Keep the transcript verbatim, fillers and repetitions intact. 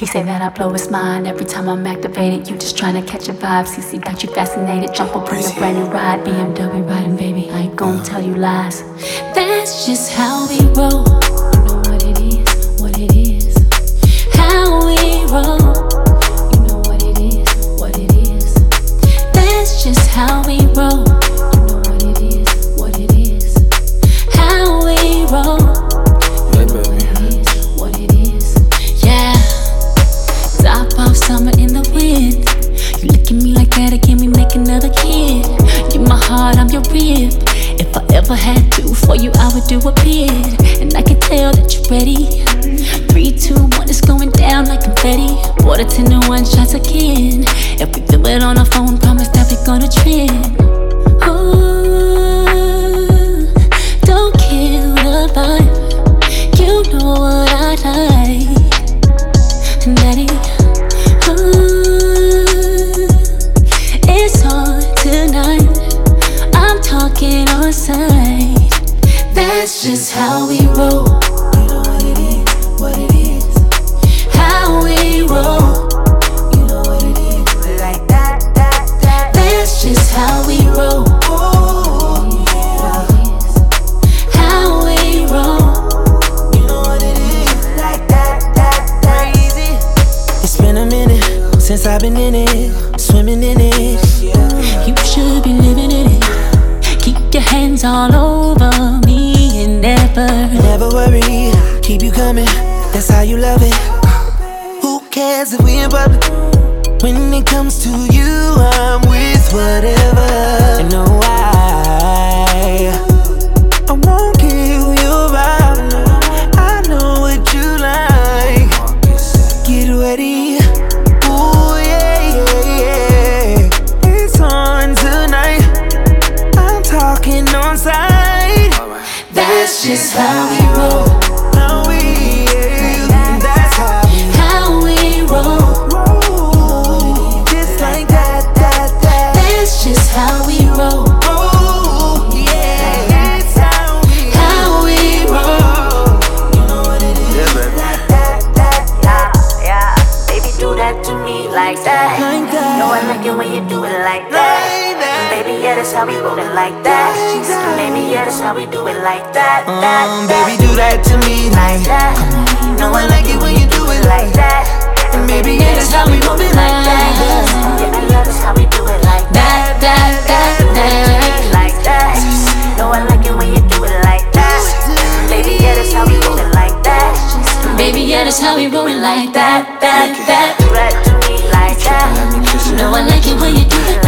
He say that I blow his mind every time I'm activated. You just tryna catch a vibe. C C got you fascinated. Jump up on your brand new ride. B M W riding, baby. I ain't gon' tell you lies. That's just how we roll. You know what it is, what it is. How we roll. You know what it is, what it is. That's just how we roll. You know what it is, what it is. How we roll. You know what it is, what it is. Yeah. Top off summer in the wind. You look at me like that, again we make another kid. You my heart, I'm your rib. If I ever had to, for you I would do a bid. And I can tell that you're ready. Three, two, one, it's going down like confetti. Water ten to one shots again. If we feel it on our phone, promise that we're gonna trend. Ooh, don't kill the vibe. You know what I like, daddy. Ooh, it's on tonight. I'm talking on sight. That's just how we roll. You know what it is, what it is. How we roll. You know what it is, like that, that, that. That's just how we roll. What it is, how we roll. You know what it is, like that, that, that. Crazy. It's been a minute since I've been in it, swimming in it. You should be living in it. Keep your hands all over me and never, never worry, keep you coming. That's how you love it. Who cares if we in public? When it comes to you, I'm with whatever. And no, I, I won't kill your vibe. I know what you like. Get ready. Ooh, yeah, yeah, yeah. It's on tonight. I'm talking on sight. that's just how we roll. How we, yeah, that's how we, How we roll. roll. Just like that, that, that. That's just how we roll. Oh, yeah, that's how we, How we roll. you know what it is. Like that, that, that. Yeah, baby, do that to me like that. Like that. No, I like it when you do it like that. Like that. Baby, yeah, that's how we roll it like that. Like that. Baby, yeah, that's how we do it like that. that, Um, that. baby, do that to me like that. No, I like it when you do it like that. And baby, yeah, that's how we move it like that. Yeah, yeah, that's how we do it like that. That, that, that, like that. No, I like it when you do it like that. Baby, yeah, that's how we roll it like that. Baby, yeah, that's how we roll it like that. That, that. Do that to me like that. No, I like it when you do it